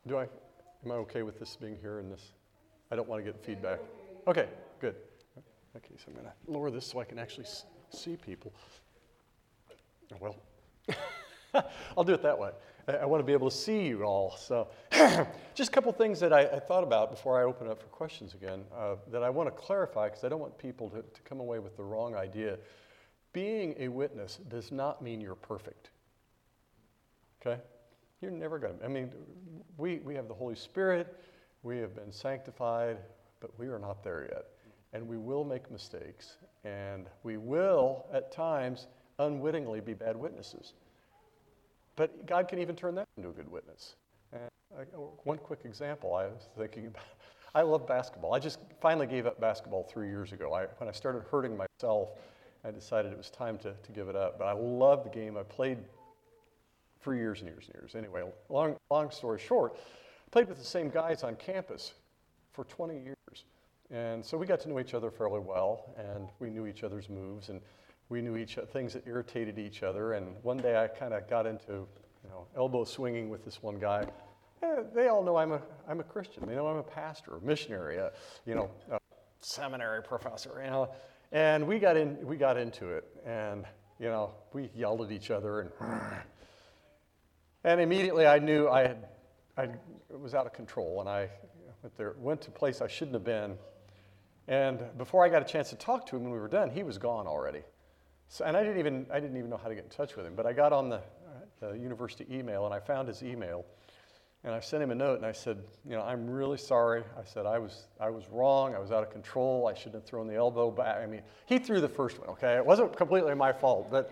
Am I okay with this being here in this? I don't want to get feedback. Okay, good. Okay, so I'm going to lower this so I can actually see people. Well, I'll do it that way. I want to be able to see you all. So just a couple things that I thought about before I open up for questions again that I want to clarify because I don't want people to come away with the wrong idea. Being a witness does not mean you're perfect. Okay? You're never going to. I mean, we have the Holy Spirit. We have been sanctified, but we are not there yet. And we will make mistakes. And we will, at times, unwittingly be bad witnesses. But God can even turn that into a good witness. And one quick example I was thinking about. I love basketball. I just finally gave up basketball 3 years ago. When I started hurting myself, I decided it was time to give it up. But I love the game. I played for years and years and years. Anyway, long story short, I played with the same guys on campus for 20 years. And so we got to know each other fairly well, and we knew each other's moves, and we knew things that irritated each other. And one day I kind of got into, elbow swinging with this one guy. They all know I'm a Christian. They know I'm a pastor, a missionary, a seminary professor. And we got into it, and we yelled at each other, and immediately I knew I was out of control, and I went to a place I shouldn't have been. And before I got a chance to talk to him when we were done, he was gone already. So, and I didn't even know how to get in touch with him. But I got on the university email, and I found his email, and I sent him a note, and I said, I'm really sorry. I said I was wrong. I was out of control. I shouldn't have thrown the elbow back. I mean, he threw the first one. Okay, it wasn't completely my fault, but.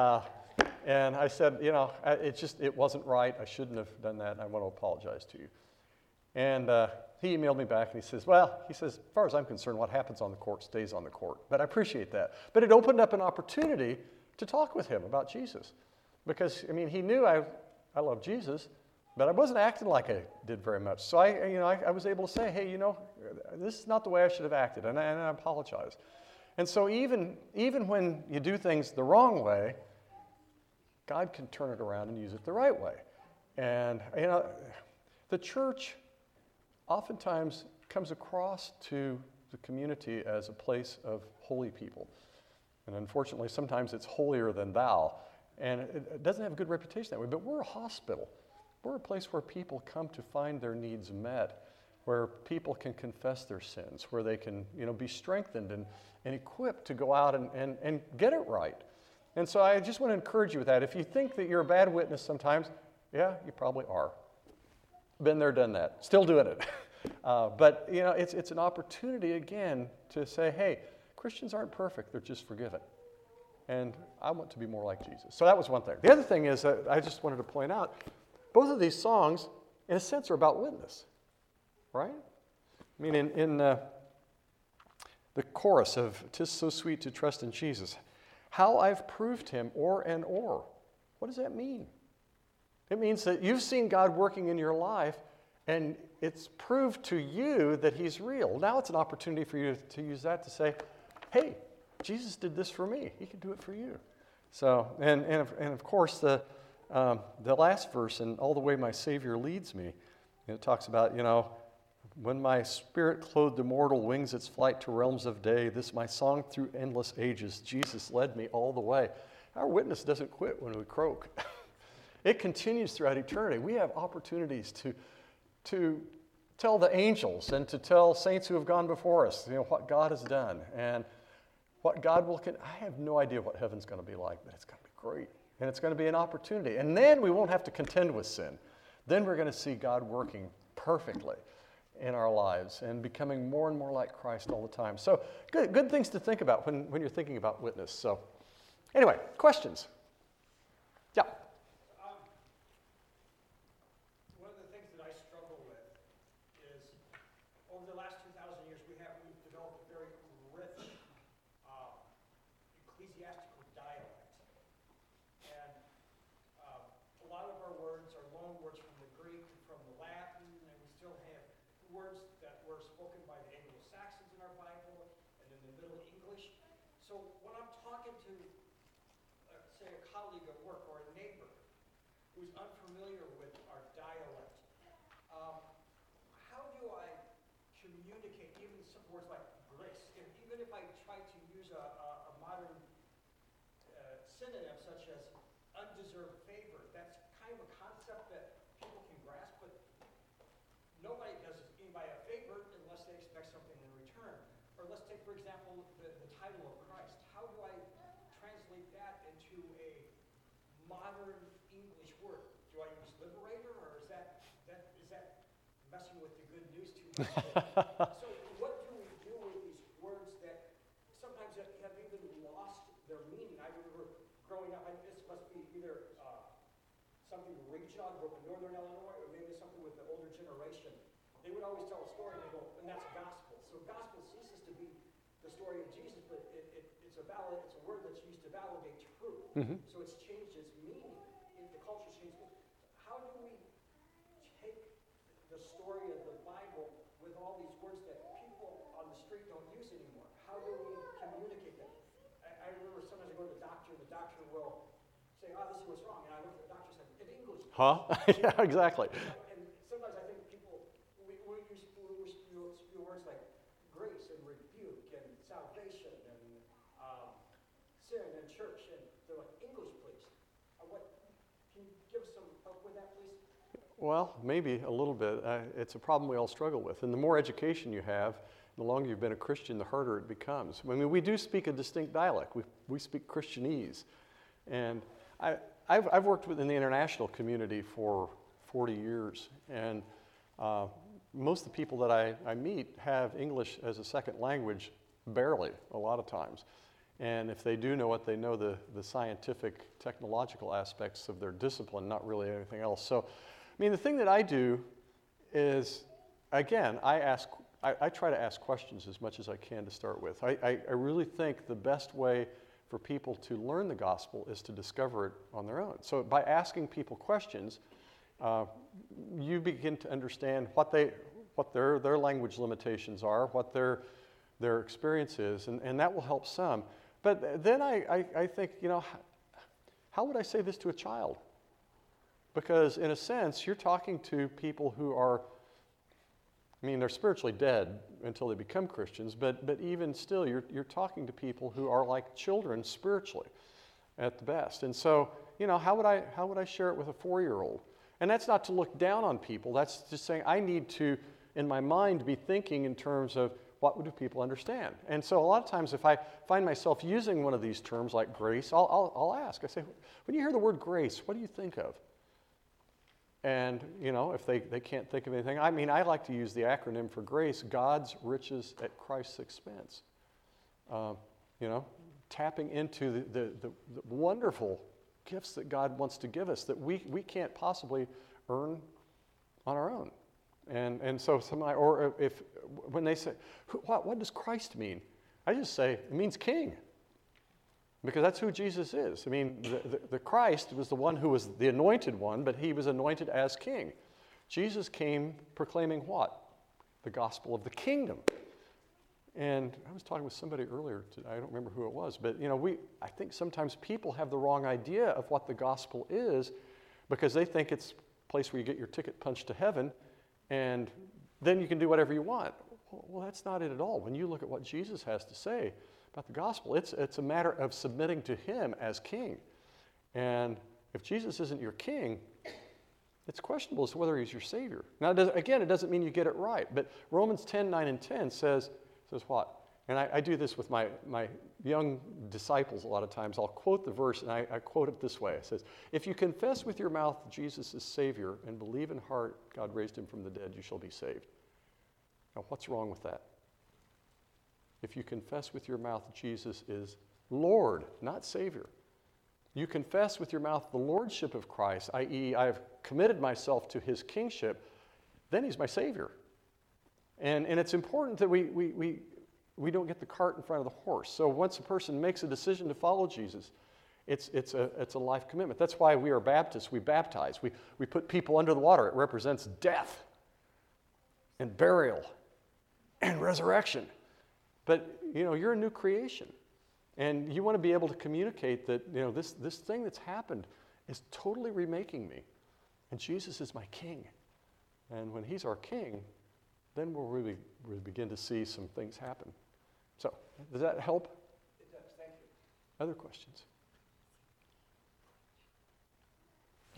And I said, it wasn't right. I shouldn't have done that, and I want to apologize to you. And he emailed me back, and he says, as far as I'm concerned, what happens on the court stays on the court. But I appreciate that. But it opened up an opportunity to talk with him about Jesus. Because, he knew I love Jesus, but I wasn't acting like I did very much. So I was able to say, hey, this is not the way I should have acted, and I apologize. And so even when you do things the wrong way, God can turn it around and use it the right way. And, the church oftentimes comes across to the community as a place of holy people. And unfortunately, sometimes it's holier than thou. And it doesn't have a good reputation that way, but we're a hospital. We're a place where people come to find their needs met, where people can confess their sins, where they can, be strengthened and equipped to go out and get it right. And so I just want to encourage you with that. If you think that you're a bad witness sometimes, yeah, you probably are. Been there, done that. Still doing it. But, it's an opportunity, again, to say, hey, Christians aren't perfect. They're just forgiven. And I want to be more like Jesus. So that was one thing. The other thing is that I just wanted to point out, both of these songs, in a sense, are about witness. Right? In the chorus of "'Tis so sweet to trust in Jesus," how I've proved him o'er and o'er. What does that mean? It means that you've seen God working in your life, and it's proved to you that he's real. Now it's an opportunity for you to use that to say, hey, Jesus did this for me. He can do it for you. So, and of course, the last verse, "And all the way my Savior leads me," it talks about, when my spirit clothed immortal wings its flight to realms of day, this my song through endless ages, Jesus led me all the way. Our witness doesn't quit when we croak. It continues throughout eternity. We have opportunities to tell the angels and to tell saints who have gone before us, what God has done and what God will. I have no idea what heaven's going to be like, but it's going to be great. And it's going to be an opportunity. And then we won't have to contend with sin. Then we're going to see God working perfectly in our lives and becoming more and more like Christ all the time. So good things to think about when you're thinking about witness. So anyway, questions? Yeah. One of the things that I struggle with is over the last 2,000 years we've developed a very rich ecclesiastical dialect. And a lot of our words are loan words from the Greek and from the Latin, and we still have words that were spoken by the Anglo-Saxons in our Bible and in the Middle English. So when I'm talking to, say, communicate even some words like grace. Even if I try to use a modern synonym such as undeserved favor, that's kind of a concept that people can grasp, but nobody does anybody a favor unless they expect something in return. Or let's take, for example, the title of Christ. How do I translate that into a modern English word? Do I use liberator, or is that messing with the good news too much? So what do we do with these words that sometimes have even lost their meaning? I remember growing up, this must be either something regional, I grew up in northern Illinois, or maybe something with the older generation. They would always tell a story and they go, and that's gospel. So gospel ceases to be the story of Jesus, but it's a word that's used to validate truth. Mm-hmm. So it's changed its meaning. The culture changed. How do we take the story of the Bible with all these words that people on the street don't use anymore? How do we communicate them? I remember sometimes I go to the doctor, and the doctor will say, "Oh, this is what's wrong," and I look at the doctor and say, "In English." Huh? Yeah, exactly. And sometimes I think people we use words like grace and rebuke and salvation and sin and church, and they're like, "English, please." Can you give us some help with that, please? Well, maybe a little bit. It's a problem we all struggle with. And the more education you have, the longer you've been a Christian, the harder it becomes. I mean, we do speak a distinct dialect. We speak Christianese. And I've worked within the international community for 40 years. And most of the people that I meet have English as a second language, barely, a lot of times. And if they do know it, they know the scientific, technological aspects of their discipline, not really anything else. So, I mean, the thing that I do is, again, I try to ask questions as much as I can to start with. I really think the best way for people to learn the gospel is to discover it on their own. So by asking people questions, you begin to understand what their language limitations are, what their experience is, and that will help some. But then I think, how would I say this to a child? Because in a sense, you're talking to people who are, they're spiritually dead until they become Christians, but even still, you're talking to people who are like children spiritually at the best. And so, how would I share it with a 4-year-old? And that's not to look down on people. That's just saying I need to, in my mind, be thinking in terms of what do people understand. And so a lot of times if I find myself using one of these terms like grace, I'll ask. I say, when you hear the word grace, what do you think of? And, if they can't think of anything, I like to use the acronym for grace, God's riches at Christ's expense. Tapping into the wonderful gifts that God wants to give us that we can't possibly earn on our own. And so when they say, what does Christ mean? I just say, it means king. Because that's who Jesus is. The Christ was the one who was the anointed one, but he was anointed as king. Jesus came proclaiming what? The gospel of the kingdom. And I was talking with somebody earlier today, I don't remember who it was, but I think sometimes people have the wrong idea of what the gospel is because they think it's a place where you get your ticket punched to heaven and then you can do whatever you want. Well, that's not it at all. When you look at what Jesus has to say about the gospel, it's a matter of submitting to him as king. And if Jesus isn't your king, it's questionable as to whether he's your savior. Now, it doesn't mean you get it right, but Romans 10:9 and 10 says what? And I do this with my young disciples a lot of times. I'll quote the verse, and I quote it this way. It says, if you confess with your mouth Jesus is Savior and believe in heart God raised him from the dead, you shall be saved. Now, what's wrong with that? If you confess with your mouth Jesus is Lord, not Savior. You confess with your mouth the lordship of Christ, i.e., I have committed myself to his kingship, then he's my Savior. And it's important that we don't get the cart in front of the horse. So once a person makes a decision to follow Jesus, it's a life commitment. That's why we are Baptists. We baptize. We put people under the water. It represents death and burial and resurrection. But, you're a new creation. And you want to be able to communicate that, this thing that's happened is totally remaking me. And Jesus is my king. And when he's our king, then we'll really begin to see some things happen. So, does that help? It does, thank you. Other questions? Yeah.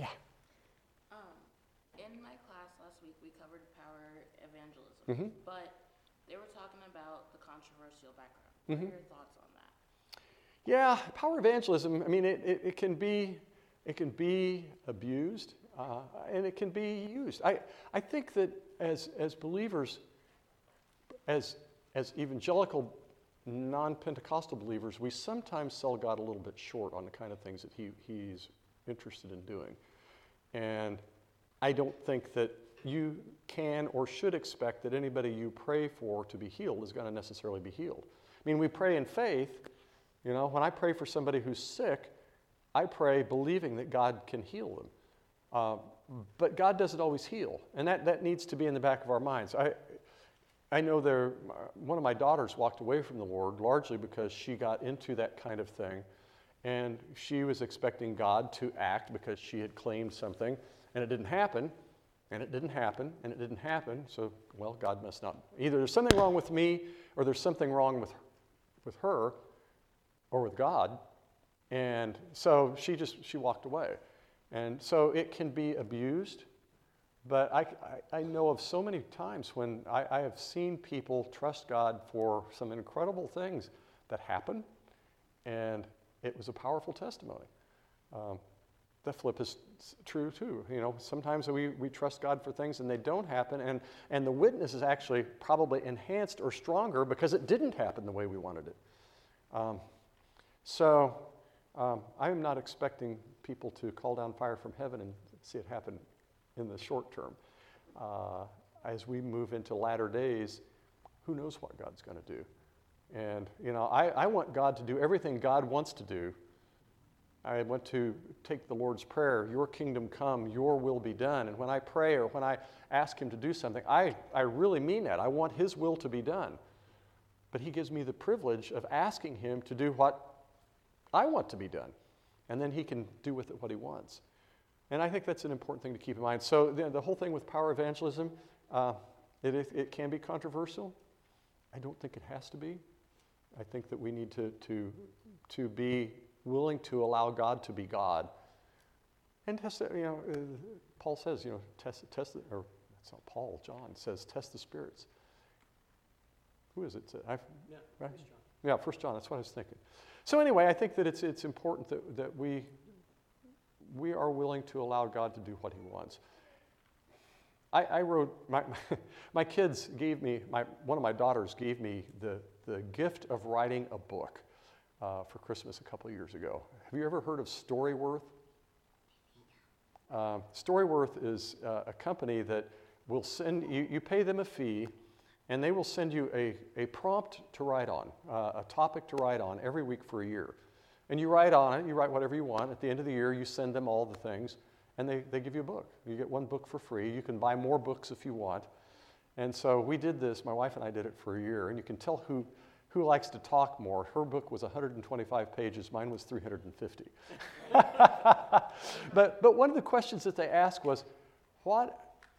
In my class last week, we covered power evangelism, Mm-hmm. but they were talking about the controversial background. Mm-hmm. What are your thoughts on that? Yeah, power evangelism, I mean, it can be abused, and it can be used. I think that as believers, as evangelical, non-Pentecostal believers, we sometimes sell God a little bit short on the kind of things that he's interested in doing. And I don't think that you can or should expect that anybody you pray for to be healed is going to necessarily be healed. I mean, we pray in faith. You know, when I pray for somebody who's sick, I pray believing that God can heal them. But God doesn't always heal, and that needs to be in the back of our minds. I know one of my daughters walked away from the Lord largely because she got into that kind of thing, and she was expecting God to act because she had claimed something, and it didn't happen, and it didn't happen, and it didn't happen. So, well, God must not. Either there's something wrong with me, or there's something wrong with her, or with God. And so she walked away. And so it can be abused, but I know of so many times when I have seen people trust God for some incredible things that happen, and it was a powerful testimony. The flip is true too. You know, sometimes we trust God for things and they don't happen, and the witness is actually probably enhanced or stronger because it didn't happen the way we wanted it. So I am not expecting people to call down fire from heaven and see it happen in the short term. As we move into latter days, who knows what God's going to do? And, you know, I want God to do everything God wants to do. I want to take the Lord's Prayer, your kingdom come, your will be done. And when I pray or when I ask him to do something, I really mean that. I want his will to be done. But he gives me the privilege of asking him to do what I want to be done. And then he can do with it what he wants. And I think that's an important thing to keep in mind. So the whole thing with power evangelism, it can be controversial. I don't think it has to be. I think that we need to be willing to allow God to be God. And test it, you know, Paul says, you know, test it, or that's not Paul, John says, test the spirits. Who is it? Right? 1 John. Yeah, 1 John, that's what I was thinking. So anyway, I think that it's important that we are willing to allow God to do what he wants. I wrote, my kids gave me, one of my daughters gave me the gift of writing a book for Christmas a couple of years ago. Have you ever heard of Storyworth? Storyworth is a company that will send, you pay them a fee, and they will send you a prompt to write on, a topic to write on every week for a year. And you write on it, you write whatever you want. At the end of the year, you send them all the things, and they give you a book. You get one book for free. You can buy more books if you want. And so we did this, my wife and I did it for a year, and you can tell who likes to talk more. Her book was 125 pages, mine was 350. But one of the questions that they asked was, what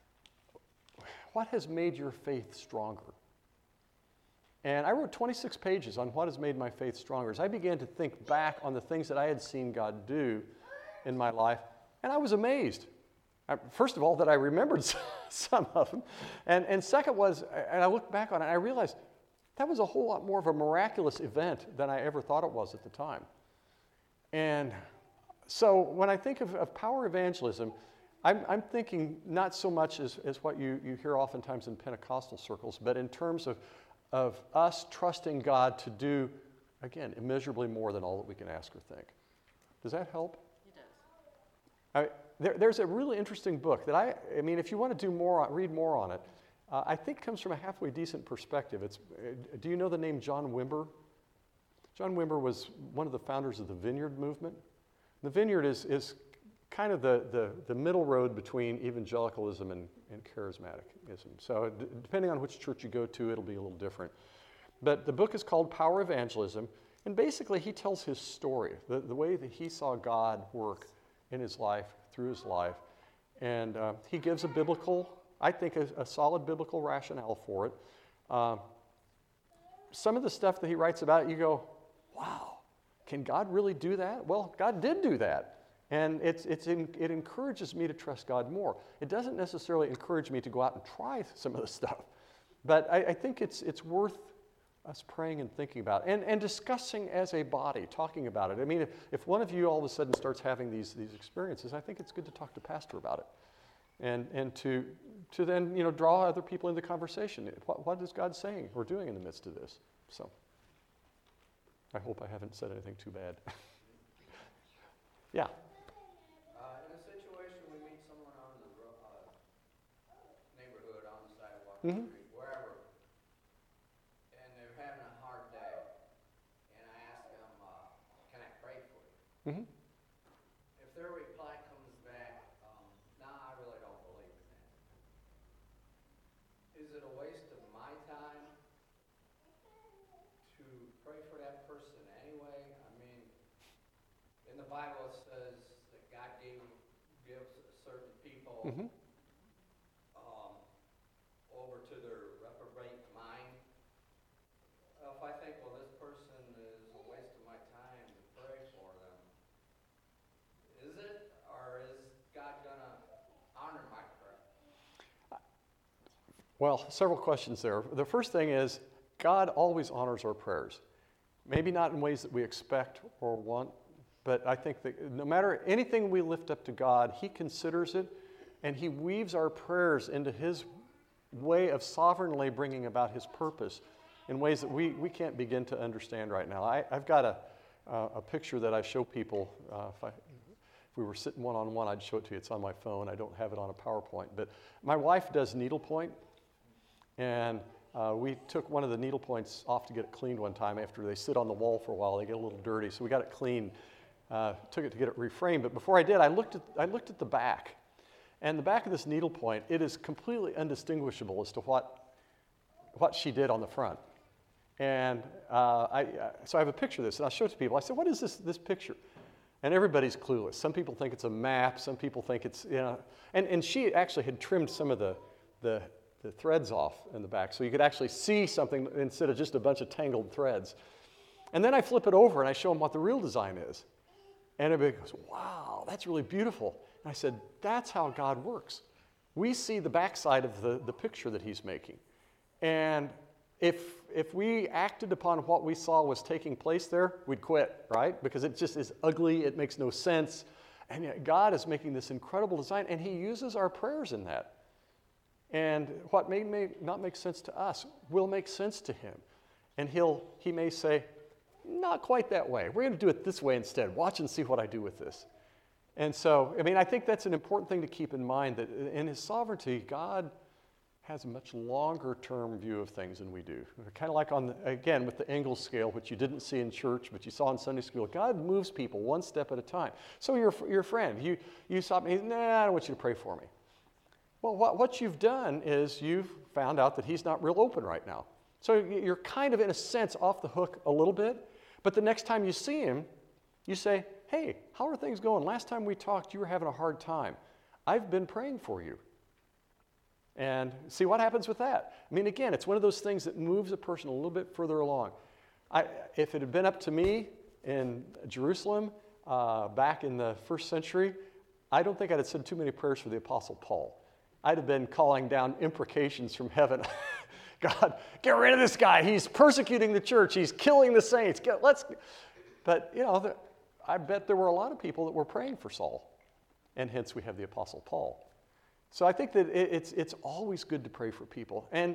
has made your faith stronger? And I wrote 26 pages on what has made my faith stronger. As I began to think back on the things that I had seen God do in my life, and I was amazed. First of all, that I remembered some of them. And second was, and I looked back on it, and I realized that was a whole lot more of a miraculous event than I ever thought it was at the time. And so when I think of power evangelism, I'm thinking not so much as what you hear oftentimes in Pentecostal circles, but in terms of us trusting God to do, again, immeasurably more than all that we can ask or think. Does that help? It does. There's a really interesting book that I mean, if you want to do more, read more on it, I think comes from a halfway decent perspective. Do you know the name John Wimber? John Wimber was one of the founders of the Vineyard movement. The Vineyard is kind of the middle road between evangelicalism and charismaticism. So depending on which church you go to, it'll be a little different. But the book is called Power Evangelism, and basically he tells his story, the way that he saw God work in his life, through his life. And he gives a biblical I think, a solid biblical rationale for it. Some of the stuff that he writes about, you go, wow, can God really do that? Well, God did do that. And it encourages me to trust God more. It doesn't necessarily encourage me to go out and try some of the stuff. But I think it's worth us praying and thinking about it, and discussing as a body, talking about it. I mean, if one of you all of a sudden starts having these experiences, I think it's good to talk to pastor about it, and to then draw other people into the conversation. What is God saying or doing in the midst of this? So, I hope I haven't said anything too bad. Yeah. In a situation, we meet someone on the neighborhood, on the sidewalk, Mm-hmm. street, wherever, and they're having a hard day, and I ask them, can I pray for you? Mm-hmm. If their reply comes back, nah, I really don't believe in that. Is it a waste of my time to pray for that person anyway? I mean, in the Bible it says that God gives certain people Mm-hmm. over to their reprobate mind. If I think, well, this person is a waste of my time to pray for them, is it, or is God gonna honor my prayer? Well, several questions there. The first thing is, God always honors our prayers. Maybe not in ways that we expect or want, but I think that no matter anything we lift up to God, He considers it, and He weaves our prayers into His way of sovereignly bringing about His purpose in ways that we can't begin to understand right now. I've got a picture that I show people. If we were sitting one-on-one, I'd show it to you. It's on my phone. I don't have it on a PowerPoint. But my wife does needlepoint, and we took one of the needle points off to get it cleaned one time. After they sit on the wall for a while, they get a little dirty. So we got it cleaned, took it to get it reframed. But before I did, I looked at the back. And the back of this needle point, it is completely undistinguishable as to what she did on the front. And so I have a picture of this, and I'll show it to people. I said, what is this picture? And everybody's clueless. Some people think it's a map. Some people think it's, And she actually had trimmed some of the threads off in the back, so you could actually see something instead of just a bunch of tangled threads. And then I flip it over, and I show them what the real design is. And everybody goes, wow, that's really beautiful. And I said, that's how God works. We see the backside of the picture that He's making. And if we acted upon what we saw was taking place there, we'd quit, right? Because it just is ugly, it makes no sense. And yet God is making this incredible design, and He uses our prayers in that. And what may not make sense to us will make sense to Him. And He may say, not quite that way. We're going to do it this way instead. Watch and see what I do with this. And so, I think that's an important thing to keep in mind, that in His sovereignty, God has a much longer term view of things than we do. Kind of like again, with the Engel scale, which you didn't see in church, but you saw in Sunday school. God moves people one step at a time. So your friend, you stop me, nah, I don't want you to pray for me. Well, what you've done is you've found out that he's not real open right now. So you're kind of, in a sense, off the hook a little bit. But the next time you see him, you say, hey, how are things going? Last time we talked, you were having a hard time. I've been praying for you. And see what happens with that. Again, it's one of those things that moves a person a little bit further along. If it had been up to me in Jerusalem back in the first century, I don't think I'd have said too many prayers for the Apostle Paul. I'd have been calling down imprecations from heaven. God, get rid of this guy. He's persecuting the church. He's killing the saints. But, I bet there were a lot of people that were praying for Saul. And hence we have the Apostle Paul. So I think that it's always good to pray for people. And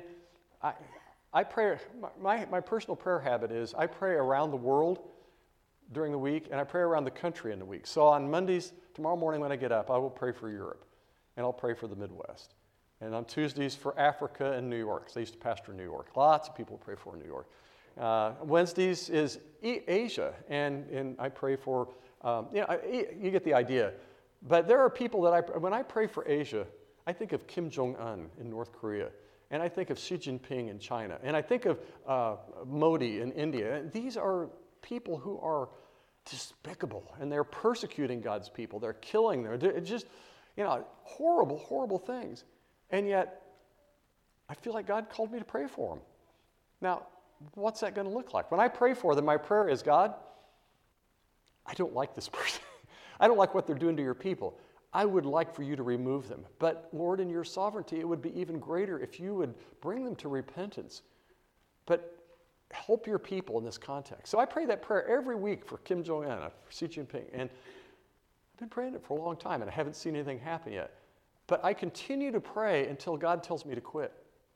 I pray, my personal prayer habit is I pray around the world during the week, and I pray around the country in the week. So on Mondays, tomorrow morning when I get up, I will pray for Europe, and I'll pray for the Midwest. And on Tuesdays for Africa and New York, because I used to pastor in New York. Lots of people pray for in New York. Wednesdays is Asia, and I pray for, you get the idea. But there are people that when I pray for Asia, I think of Kim Jong-un in North Korea, and I think of Xi Jinping in China, and I think of Modi in India. And these are people who are despicable, and they're persecuting God's people. They're killing them. They're just, horrible, horrible things. And yet, I feel like God called me to pray for them. Now, what's that going to look like? When I pray for them, my prayer is, God, I don't like this person. I don't like what they're doing to your people. I would like for you to remove them. But Lord, in your sovereignty, it would be even greater if you would bring them to repentance. But help your people in this context. So I pray that prayer every week for Kim Jong-un, for Xi Jinping. And I've been praying it for a long time, and I haven't seen anything happen yet. But I continue to pray until God tells me to quit.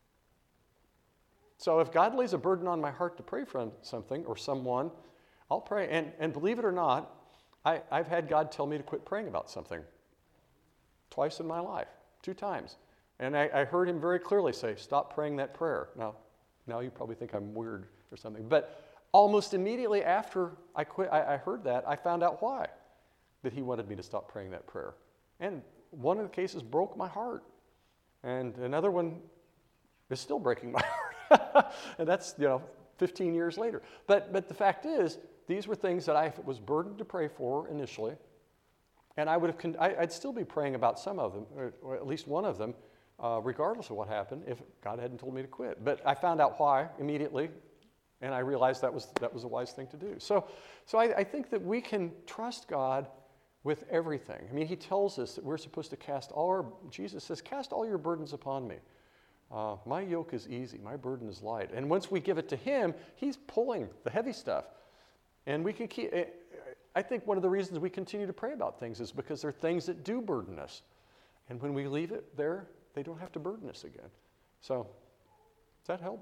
So if God lays a burden on my heart to pray for something or someone, I'll pray. And believe it or not, I've had God tell me to quit praying about something. Twice in my life, 2 times. And I heard him very clearly say, stop praying that prayer. Now you probably think I'm weird or something. But almost immediately after I quit, I heard that, I found out why. That he wanted me to stop praying that prayer. And one of the cases broke my heart. And another one is still breaking my heart. And that's, 15 years later. But the fact is, these were things that I was burdened to pray for initially. And I'd still be praying about some of them, or at least one of them, regardless of what happened, if God hadn't told me to quit. But I found out why immediately, and I realized that was a wise thing to do. So I think that we can trust God with everything. I mean, he tells us that we're supposed to Jesus says, cast all your burdens upon me. My yoke is easy, my burden is light. And once we give it to him, he's pulling the heavy stuff. And we can keep... I think one of the reasons we continue to pray about things is because there are things that do burden us. And when we leave it there, they don't have to burden us again. So, does that help?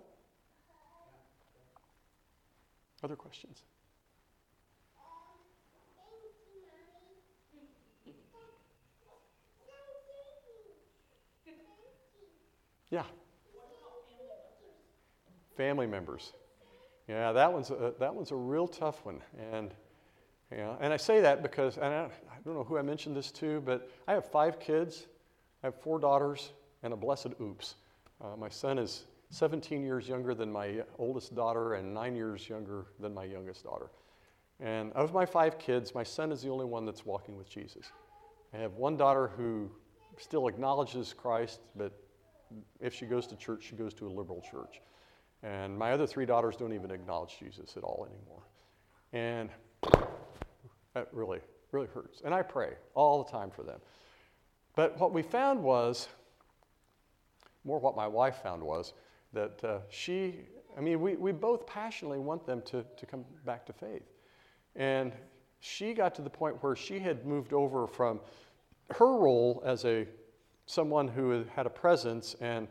Other questions? Yeah. Family members. Yeah, that one's a real tough one. And I say that because, and I don't know who I mentioned this to, but I have 5 kids. I have 4 daughters and a blessed oops. My son is 17 years younger than my oldest daughter and 9 years younger than my youngest daughter. And of my 5 kids, my son is the only one that's walking with Jesus. I have one daughter who still acknowledges Christ, but if she goes to church, she goes to a liberal church. And my other 3 daughters don't even acknowledge Jesus at all anymore. And that really, really hurts. And I pray all the time for them. But what we found was, more what my wife found was, that we both passionately want them to come back to faith. And she got to the point where she had moved over from her role as someone who had a presence and,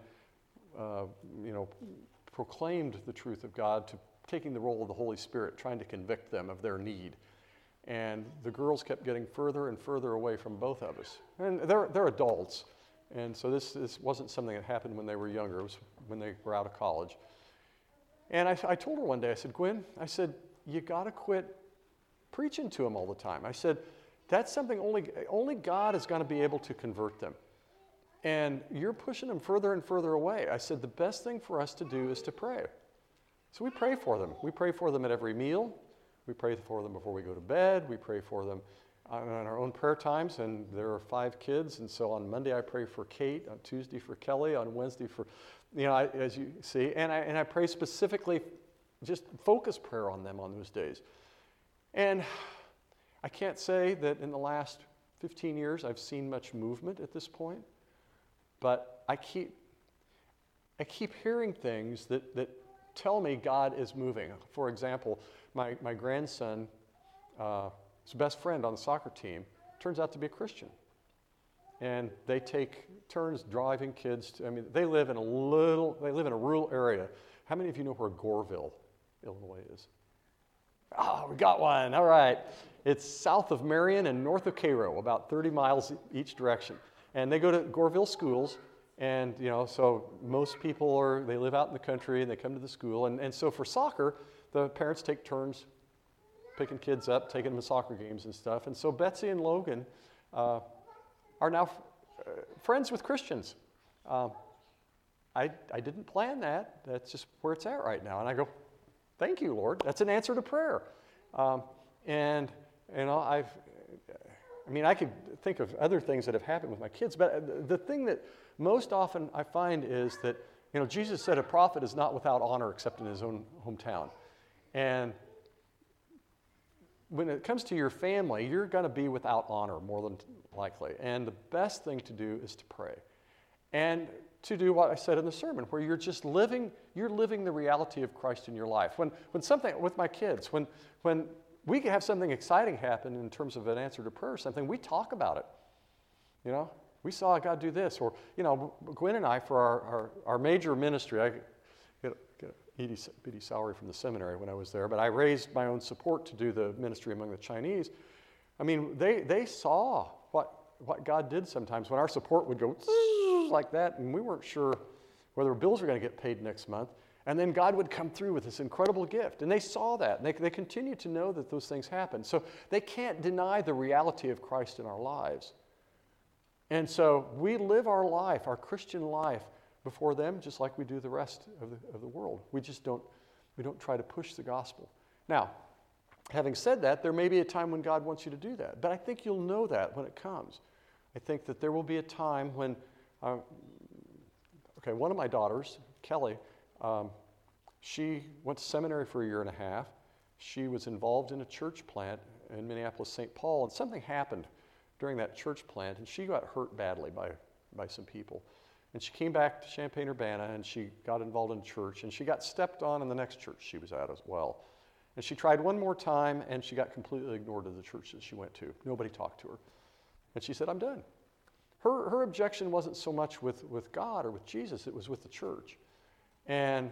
proclaimed the truth of God to taking the role of the Holy Spirit, trying to convict them of their need. And the girls kept getting further and further away from both of us. And they're adults. And so this wasn't something that happened when they were younger. It was when they were out of college. And I told her one day, I said, Gwen, you got to quit preaching to them all the time. I said, that's something only God is going to be able to convert them. And you're pushing them further and further away. I said, the best thing for us to do is to pray. So we pray for them. We pray for them at every meal. We pray for them before we go to bed. We pray for them on our own prayer times. And there are 5 kids. And so on Monday I pray for Kate. On Tuesday for Kelly. On Wednesday for, as you see. And I pray specifically, just focus prayer on them on those days. And I can't say that in the last 15 years I've seen much movement at this point. But I keep hearing things that tell me God is moving. For example, my grandson, his best friend on the soccer team, turns out to be a Christian. And they take turns driving kids. They live in a rural area. How many of you know where Goreville, Illinois is? Oh, we got one. All right. It's south of Marion and north of Cairo, about 30 miles each direction. And they go to Goreville schools, and so most people they live out in the country, and they come to the school. And so for soccer, the parents take turns picking kids up, taking them to soccer games and stuff. And so Betsy and Logan are now friends with Christians. I didn't plan that. That's just where it's at right now. And I go, thank you, Lord. That's an answer to prayer. I mean, I could think of other things that have happened with my kids, but the thing that most often I find is that, Jesus said a prophet is not without honor except in his own hometown. And when it comes to your family, you're going to be without honor more than likely. And the best thing to do is to pray. And to do what I said in the sermon, where you're just living the reality of Christ in your life. When something, with my kids, when we have something exciting happen in terms of an answer to prayer or something, we talk about it. We saw God do this. Or, Gwen and I, for our major ministry, I get a bitty salary from the seminary when I was there, but I raised my own support to do the ministry among the Chinese. I mean, they saw what God did sometimes when our support would go like that, and we weren't sure whether bills were going to get paid next month. And then God would come through with this incredible gift. And they saw that. And they continue to know that those things happen. So they can't deny the reality of Christ in our lives. And so we live our life, our Christian life, before them just like we do the rest of the world. We don't try to push the gospel. Now, having said that, there may be a time when God wants you to do that. But I think you'll know that when it comes. I think that there will be a time when, one of my daughters, Kelly, she went to seminary for 1.5 years. She was involved in a church plant in Minneapolis, St. Paul, and something happened during that church plant, and she got hurt badly by some people. And she came back to Champaign-Urbana, and she got involved in church, and she got stepped on in the next church she was at as well. And she tried one more time, and she got completely ignored in the church that she went to. Nobody talked to her. And she said, I'm done. Her objection wasn't so much with God or with Jesus, it was with the church. And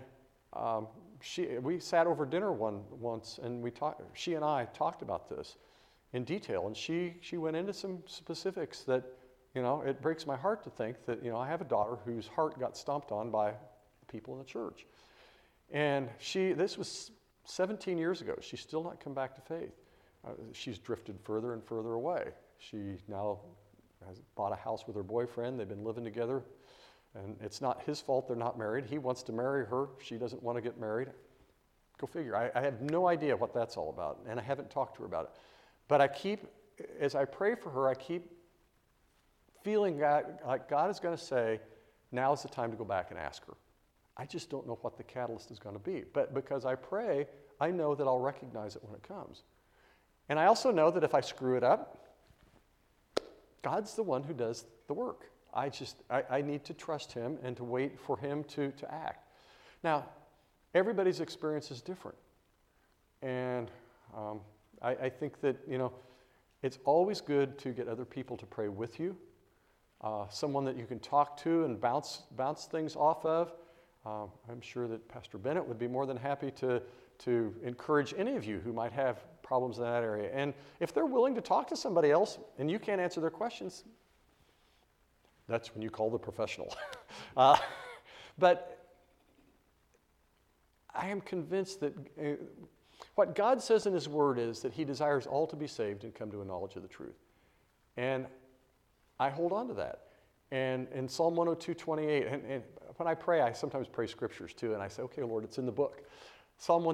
we sat over dinner once, and she and I talked about this in detail. And she went into some specifics that, it breaks my heart to think that, I have a daughter whose heart got stomped on by people in the church. And this was 17 years ago. She's still not come back to faith. She's drifted further and further away. She now has bought a house with her boyfriend. They've been living together. And it's not his fault they're not married. He wants to marry her. She doesn't want to get married. Go figure. I have no idea what that's all about, and I haven't talked to her about it. But as I pray for her, I keep feeling like God is going to say, now's the time to go back and ask her. I just don't know what the catalyst is going to be. But because I pray, I know that I'll recognize it when it comes. And I also know that if I screw it up, God's the one who does the work. I need to trust him and to wait for him to act. Now, everybody's experience is different. And I think that, it's always good to get other people to pray with you, someone that you can talk to and bounce things off of. I'm sure that Pastor Bennett would be more than happy to encourage any of you who might have problems in that area. And if they're willing to talk to somebody else and you can't answer their questions, that's when you call the professional. But I am convinced that what God says in his word is that he desires all to be saved and come to a knowledge of the truth. And I hold on to that. And in Psalm 102:28, and when I pray, I sometimes pray scriptures too, and I say, okay, Lord, it's in the book. Psalm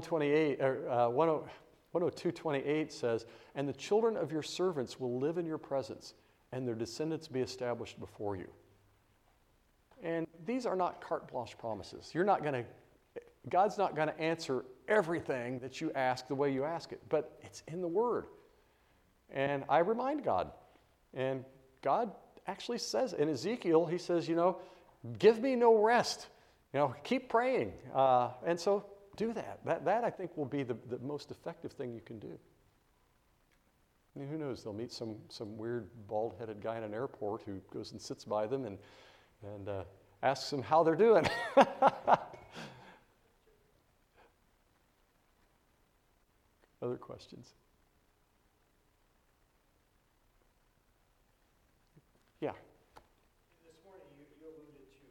102:28 says, and the children of your servants will live in your presence, and their descendants be established before you. And these are not carte blanche promises. God's not going to answer everything that you ask the way you ask it, but it's in the Word. And I remind God, and God actually says, in Ezekiel, he says, give me no rest. Keep praying. And so do that. That I think will be the most effective thing you can do. I mean, who knows? They'll meet some weird bald-headed guy in an airport who goes and sits by them and asks them how they're doing. Other questions? Yeah. This morning, you alluded to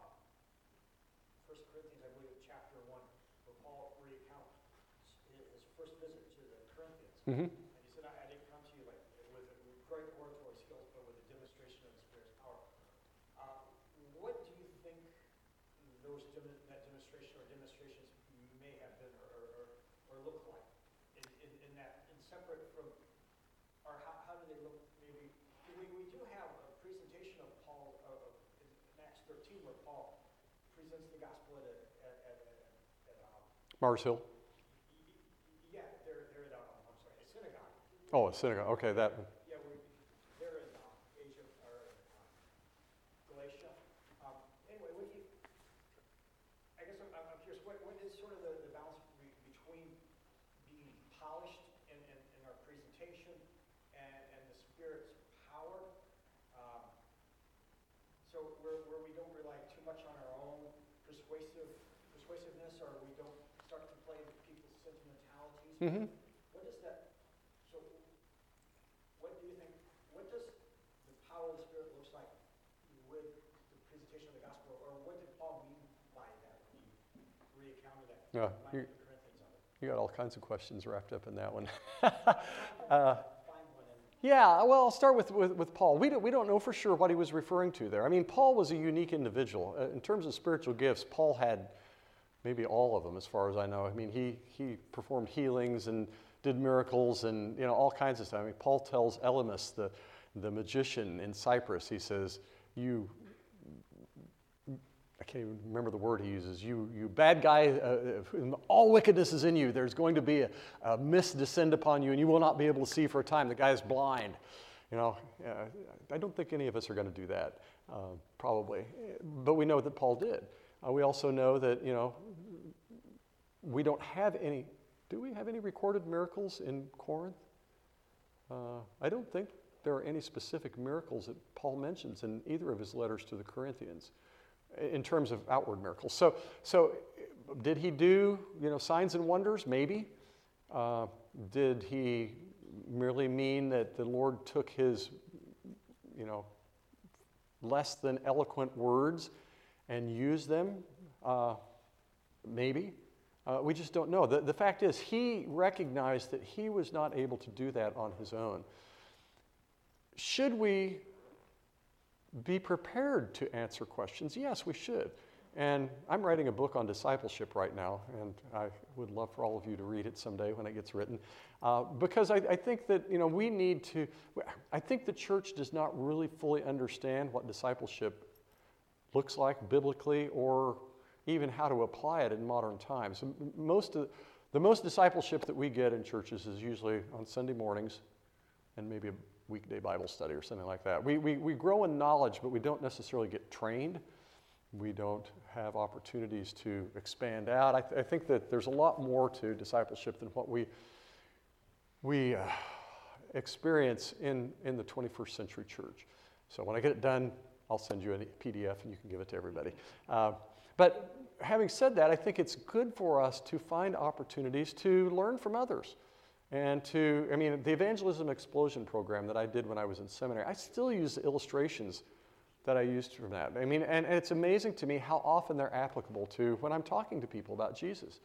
1 Corinthians, I believe, chapter 1, where Paul recounts his first visit to the Corinthians. Mm-hmm. And he said, I didn't come to you with great oratory skills, but with a demonstration of the Spirit's power. What do you think that demonstration or demonstrations may have been or look like in that, and separate from, or how do they look maybe presents the gospel Mars Hill? yeah, they're at, I'm sorry, a synagogue. Oh, a synagogue. Okay, that. Yeah, they're in Asia, or Galatia. Anyway, I guess I'm curious, what is sort of the balance between being polished in our presentation and the Spirit's power? So where we don't rely too much on our own persuasiveness, or we don't start to play with people's sentimentalities. Mm-hmm. What is that? So what do you think, what does the power of the Spirit looks like with the presentation of the gospel, or what did Paul mean by that when he recounted that? Yeah, Reminded the Corinthians of it. You got all kinds of questions wrapped up in that one. Find one and Yeah, well, I'll start with Paul. We don't know for sure what he was referring to there. I mean, Paul was a unique individual. In terms of spiritual gifts, Paul had maybe all of them, as far as I know. I mean, he performed healings and did miracles and all kinds of stuff. I mean, Paul tells Elymas, the magician in Cyprus, he says, I can't even remember the word he uses. You bad guy, all wickedness is in you. There's going to be a mist descend upon you, and you will not be able to see for a time. The guy's blind. I don't think any of us are going to do that, probably. But we know that Paul did. We also know that, we don't have any. Do we have any recorded miracles in Corinth? I don't think there are any specific miracles that Paul mentions in either of his letters to the Corinthians, in terms of outward miracles. So did he do, signs and wonders? Maybe. Did he merely mean that the Lord took his, less than eloquent words and used them? Maybe. We just don't know. The fact is, he recognized that he was not able to do that on his own. Should we be prepared to answer questions? Yes, we should. And I'm writing a book on discipleship right now, and I would love for all of you to read it someday when it gets written, because I think that we need to. I think the church does not really fully understand what discipleship looks like biblically, or even how to apply it in modern times. The most discipleship that we get in churches is usually on Sunday mornings, and maybe a weekday Bible study or something like that. We grow in knowledge, but we don't necessarily get trained. We don't have opportunities to expand out. I think that there's a lot more to discipleship than what we experience in the 21st century church. So when I get it done, I'll send you a PDF and you can give it to everybody. But having said that, I think it's good for us to find opportunities to learn from others. And the Evangelism Explosion program that I did when I was in seminary, I still use the illustrations that I used from that. And it's amazing to me how often they're applicable to when I'm talking to people about Jesus.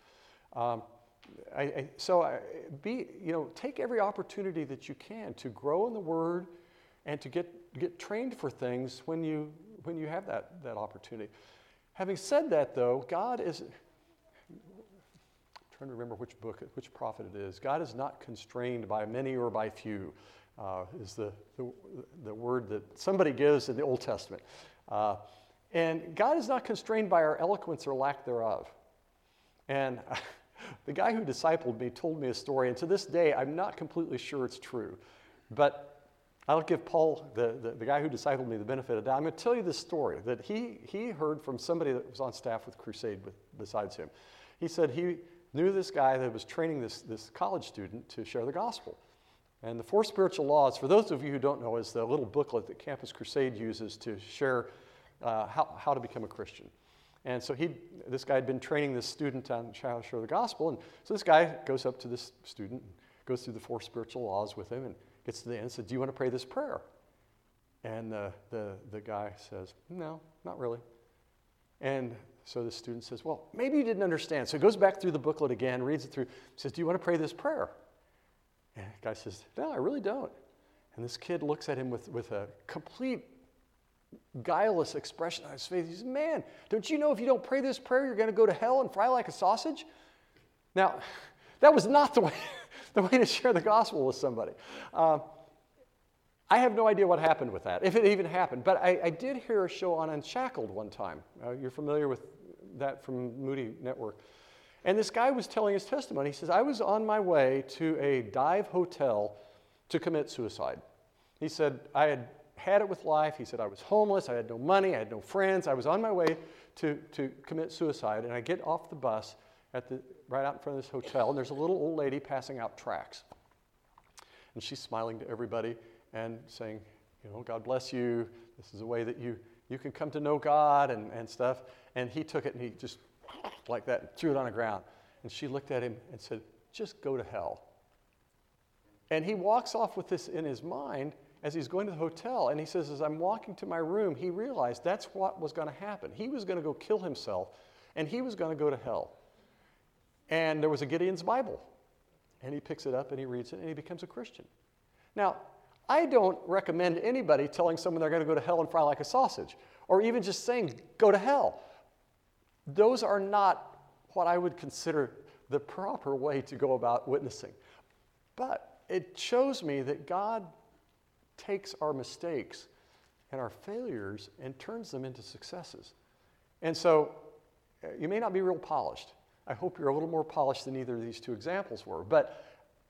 Take every opportunity that you can to grow in the Word and to get trained for things when you have that opportunity. Having said that, though, God is. I'm trying to remember which prophet it is. God is not constrained by many or by few. Is the word that somebody gives in the Old Testament. And God is not constrained by our eloquence or lack thereof. And the guy who discipled me told me a story, and to this day, I'm not completely sure it's true. But I'll give Paul, the guy who discipled me, the benefit of the doubt. I'm going to tell you this story that he heard from somebody that was on staff with Crusade besides him. He said he knew this guy that was training this college student to share the gospel. And the 4 spiritual laws, for those of you who don't know, is the little booklet that Campus Crusade uses to share how to become a Christian. And so this guy had been training this student on how to share the gospel. And so this guy goes up to this student, goes through the 4 spiritual laws with him, and gets to the end and said, "Do you want to pray this prayer?" And the guy says, "No, not really." And so the student says, "Well, maybe you didn't understand." So he goes back through the booklet again, reads it through, says, "Do you want to pray this prayer?" And the guy says, "No, I really don't." And this kid looks at him with a complete guileless expression on his face. He says, "Man, don't you know if you don't pray this prayer, you're going to go to hell and fry like a sausage?" Now, that was not the way to share the gospel with somebody. I have no idea what happened with that, if it even happened. But I did hear a show on Unshackled one time. You're familiar with that from Moody Network. And this guy was telling his testimony. He says, I was on my way to a dive hotel to commit suicide. He said, I had it with life. He said, I was homeless. I had no money. I had no friends. I was on my way to commit suicide. And I get off the bus right out in front of this hotel, and there's a little old lady passing out tracts. And she's smiling to everybody and saying, God bless you. This is a way that you can come to know God and stuff. And he took it and he just like that and threw it on the ground. And she looked at him and said, just go to hell. And he walks off with this in his mind as he's going to the hotel. And he says, as I'm walking to my room, he realized that's what was going to happen. He was going to go kill himself, and he was going to go to hell. And there was a Gideon's Bible. And he picks it up and he reads it and he becomes a Christian. Now, I don't recommend anybody telling someone they're going to go to hell and fry like a sausage, or even just saying, go to hell. Those are not what I would consider the proper way to go about witnessing. But it shows me that God takes our mistakes and our failures and turns them into successes. And so you may not be real polished. I hope you're a little more polished than either of these two examples were. But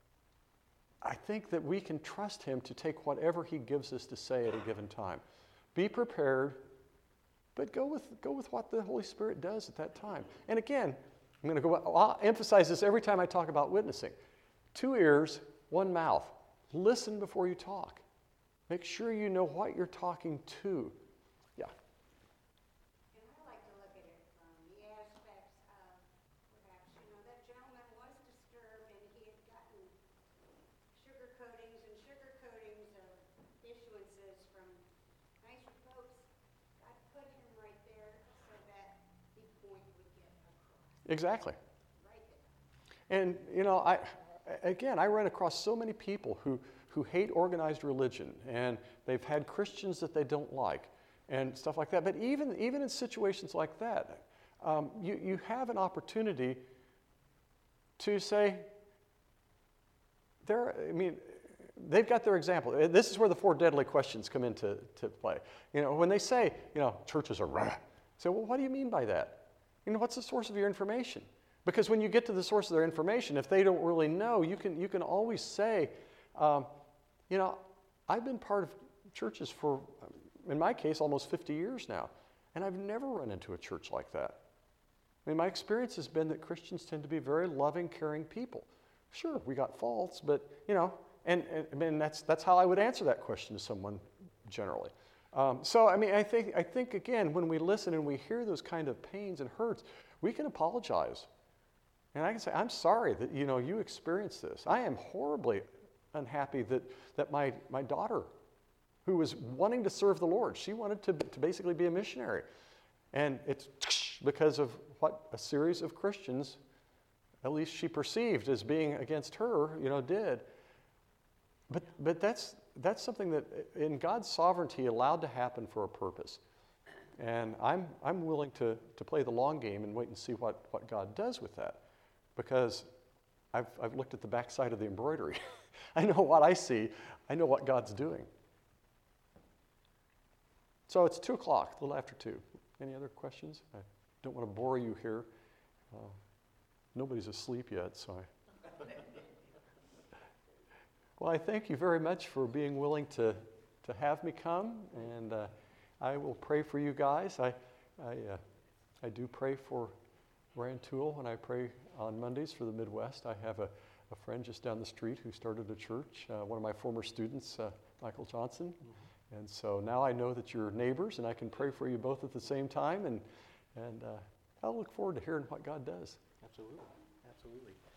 I think that we can trust him to take whatever he gives us to say at a given time. Be prepared, but go with what the Holy Spirit does at that time. And again, I'll emphasize this every time I talk about witnessing. 2 ears, 1 mouth. Listen before you talk. Make sure you know what you're talking to. Yeah. And I like to look at it from the aspects of perhaps, that gentleman was disturbed and he had gotten sugar coatings of issuances from nicer folks. God put him right there so that the point would get across. Exactly. Right there. And, I run across so many people who hate organized religion, and they've had Christians that they don't like and stuff like that. But even in situations like that, you have an opportunity to say, they've got their example. This is where the 4 deadly questions come into play. When they say, churches are rah, say, well, what do you mean by that? What's the source of your information? Because when you get to the source of their information, if they don't really know, you can always say, I've been part of churches for, in my case, almost 50 years now, and I've never run into a church like that. My experience has been that Christians tend to be very loving, caring people. Sure, we got faults, but, and that's how I would answer that question to someone generally. I think, again, when we listen and we hear those kind of pains and hurts, we can apologize. And I can say, I'm sorry that, you experienced this. I am horribly unhappy that my daughter, who was wanting to serve the Lord, she wanted to basically be a missionary. And it's because of what a series of Christians, at least she perceived as being against her, did. But that's something that in God's sovereignty allowed to happen for a purpose. And I'm willing to play the long game and wait and see what God does with that. Because I've looked at the backside of the embroidery. I know what I see. I know what God's doing. So it's 2 o'clock, a little after 2. Any other questions? I don't want to bore you here. Nobody's asleep yet, so Well, I thank you very much for being willing to have me come, and I will pray for you guys. I do pray for Rantoul, and I pray on Mondays for the Midwest. I have a friend just down the street who started a church, one of my former students, Michael Johnson. Mm-hmm. And so now I know that you're neighbors, and I can pray for you both at the same time, and I'll look forward to hearing what God does. Absolutely.